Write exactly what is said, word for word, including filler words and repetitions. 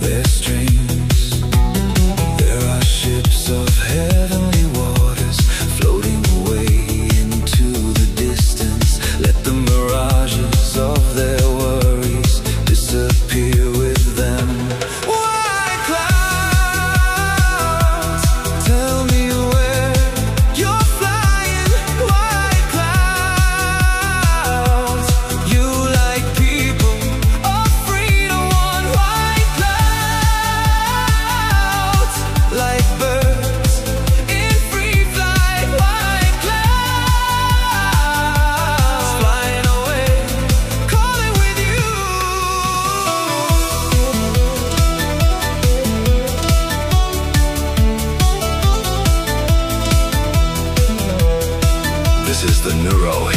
their strings. There are ships of heavenly waters floating away into the distance. Let the mirages of their worries disappear with them. White clouds, tell me where you're flying. White clouds, you like people of freedom. One white clouds, like birds in free flight. White clouds, flying away, calling with you. This is the Neuro